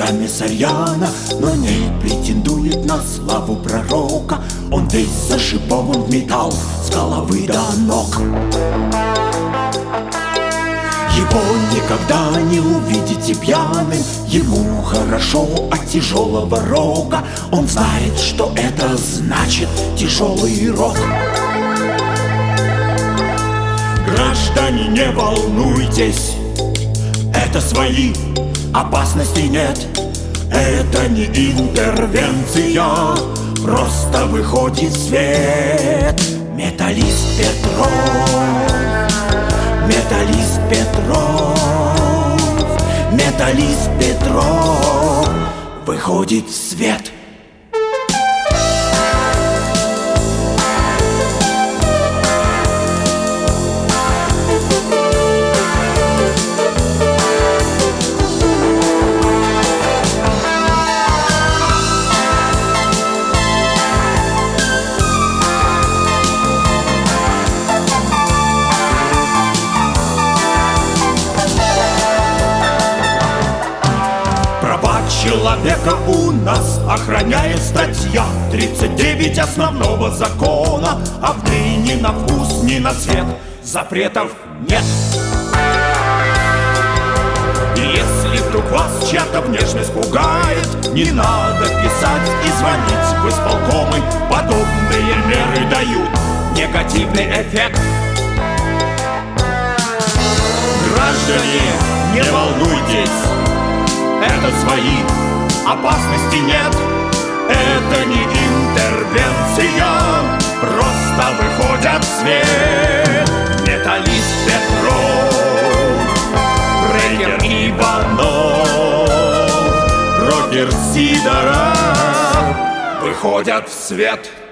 хитами Сарьяна, но не претендует на славу пророка. Он весь зашипован в металл с головы до ног. Его никогда не увидите пьяным, ему хорошо от тяжелого рока. Он знает, что это значит тяжелый рок. Граждане, не волнуйтесь, это свои, опасности нет. Это не интервенция, просто выходит свет. Металлист Петров, металлист Петров, металлист Петров выходит в свет. Человека у нас охраняет статья 39 основного закона. А вны ни на вкус, ни на цвет запретов нет. И если вдруг вас чья-то внешность пугает, не надо писать и звонить в исполкомы. Подобные меры дают негативный эффект. Граждане, не волнуйтесь, это свои, опасности нет. Это не интервенция, просто выходят в свет. Металлист Петров, брейкер Иванов, рокер Сидоров выходят в свет.